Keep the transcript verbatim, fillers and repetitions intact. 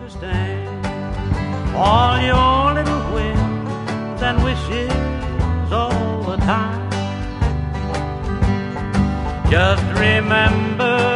understand all your little whims and wishes all the time. Just remember